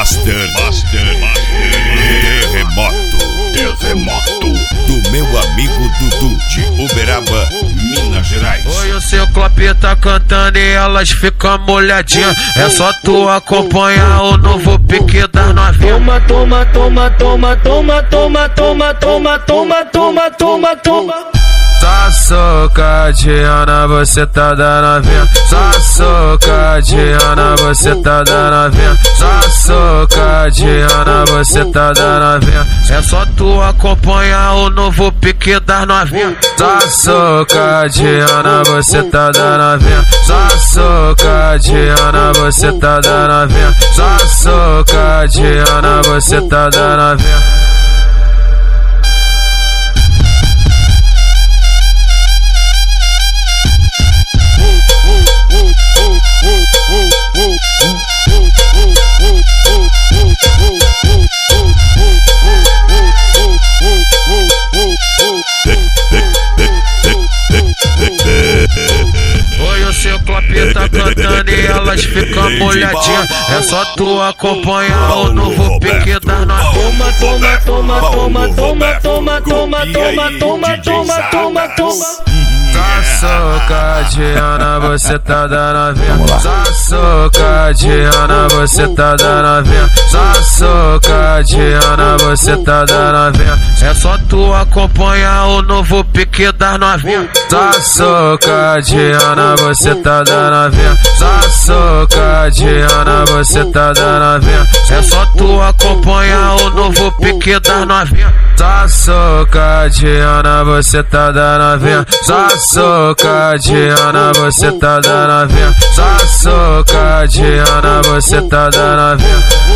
Terremoto do meu amigo Dudu de Uberaba, Minas Gerais. Oi, o seu Clopê tá cantando e elas ficam molhadinhas. É só tu acompanhar o novo pique das novinhas. Toma, toma, toma, toma, toma, toma, toma, toma, toma, toma, toma. Só socadinha, você tá da novinha. Só socadinha, você tá da novinha. Só socadinha, você tá da novinha. É só tu acompanhar o novo pique das novinhas. Só socadinha, você tá da novinha. Só socadinha, você tá da novinha. Só socadinha, você tá da novinha. Oi, o seu Clopê tá cantando e elas ficam molhadinhas. É só tu acompanhar o novo pique das novinhas. Toma, toma, toma, toma, toma, toma, toma, toma, toma, toma, toma. Só socadinha, você tá da novinha. Só socadinha, você tá da novinha. Só socadinha, você tá da novinha. É só tu acompanhar o novo pique das novinhas. Só socadinha, você tá da novinha. Só socadinha, você tá da novinha. É só tu acompanhar o novo pique das novinhas. Só socadinha, você tá da novinha. Só socadinha, você tá da novinha. Só socadinha, você tá da novinha.